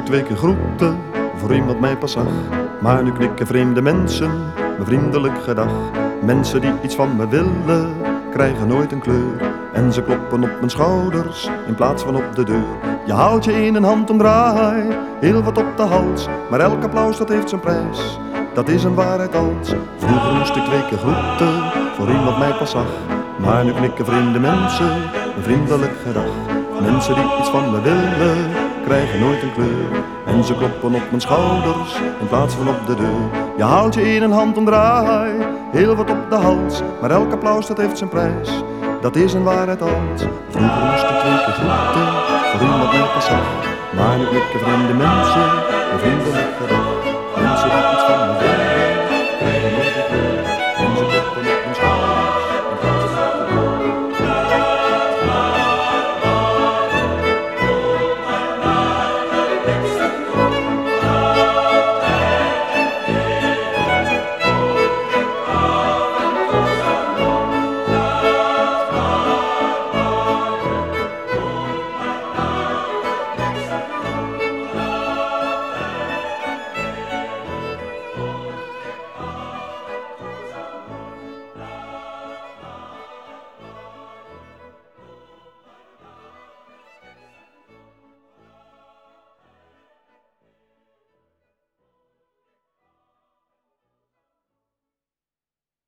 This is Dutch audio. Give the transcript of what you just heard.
2 keer groeten voor iemand mij pas zag. Maar nu knikken vreemde mensen me vriendelijk gedag. Mensen die iets van me willen, krijgen nooit een kleur. En ze kloppen op mijn schouders in plaats van op de deur. Je haalt je in een handomdraai, heel wat op de hals. Maar elk applaus dat heeft zijn prijs, dat is een waarheid als. Vroeger moest ik 2 keer groeten voor iemand mij pas zag. Maar nu knikken vreemde mensen een vriendelijk gedag. Mensen die iets van me willen, krijgen nooit een kleur. En ze kloppen op mijn schouders in plaats van op de deur. Je haalt je in een handomdraai, heel wat op de hals. Maar elk applaus dat heeft zijn prijs, dat is een waarheid als. Vroeger moest ik 2 keer groeten voor iemand mij pas zag. Maar nu knikken vreemde mensen een vriendelijk gedag.